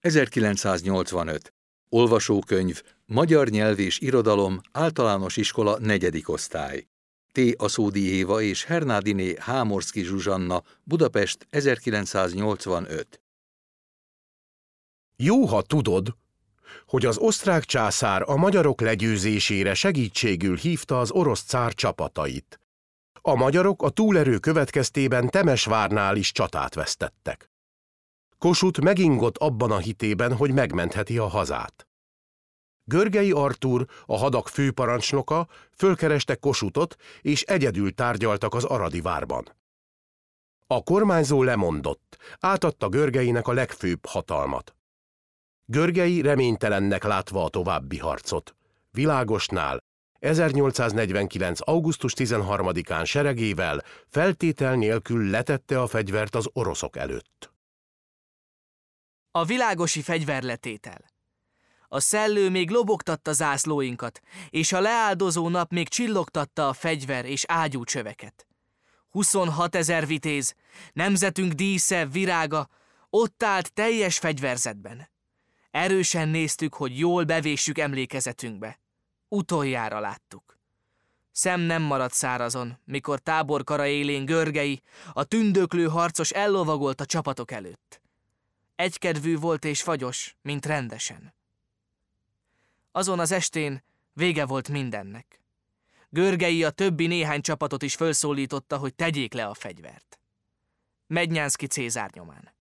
1985. Olvasókönyv, magyar nyelv és irodalom, általános iskola 4. osztály. T. Aszódi Éva és Hernádiné Hámorszky Zsuzsanna, Budapest, 1985. Jó, ha tudod, hogy az osztrák császár a magyarok legyőzésére segítségül hívta az orosz cár csapatait. A magyarok a túlerő következtében Temesvárnál is csatát vesztettek. Kossuth megingott abban a hitében, hogy megmentheti a hazát. Görgei Artúr, a hadak főparancsnoka, fölkereste Kossuthot, és egyedül tárgyaltak az aradi várban. A kormányzó lemondott, átadta Görgeinek a legfőbb hatalmat. Görgei reménytelennek látva a további harcot, Világosnál 1849. augusztus 13-án seregével feltétel nélkül letette a fegyvert az oroszok előtt. A világosi fegyverletétel. A szellő még lobogtatta zászlóinkat, és a leáldozó nap még csillogtatta a fegyver és ágyúcsöveket. 26 000 vitéz, nemzetünk dísze, virága, ott állt teljes fegyverzetben. Erősen néztük, hogy jól bevéssük emlékezetünkbe. Utoljára láttuk. Szem nem maradt szárazon, mikor táborkara élén Görgei, a tündöklő harcos ellovagolt a csapatok előtt. Egykedvű volt és fagyos, mint rendesen. Azon az estén vége volt mindennek. Görgei a többi néhány csapatot is felszólította, hogy tegyék le a fegyvert. Mednyánszky Cézár nyomán.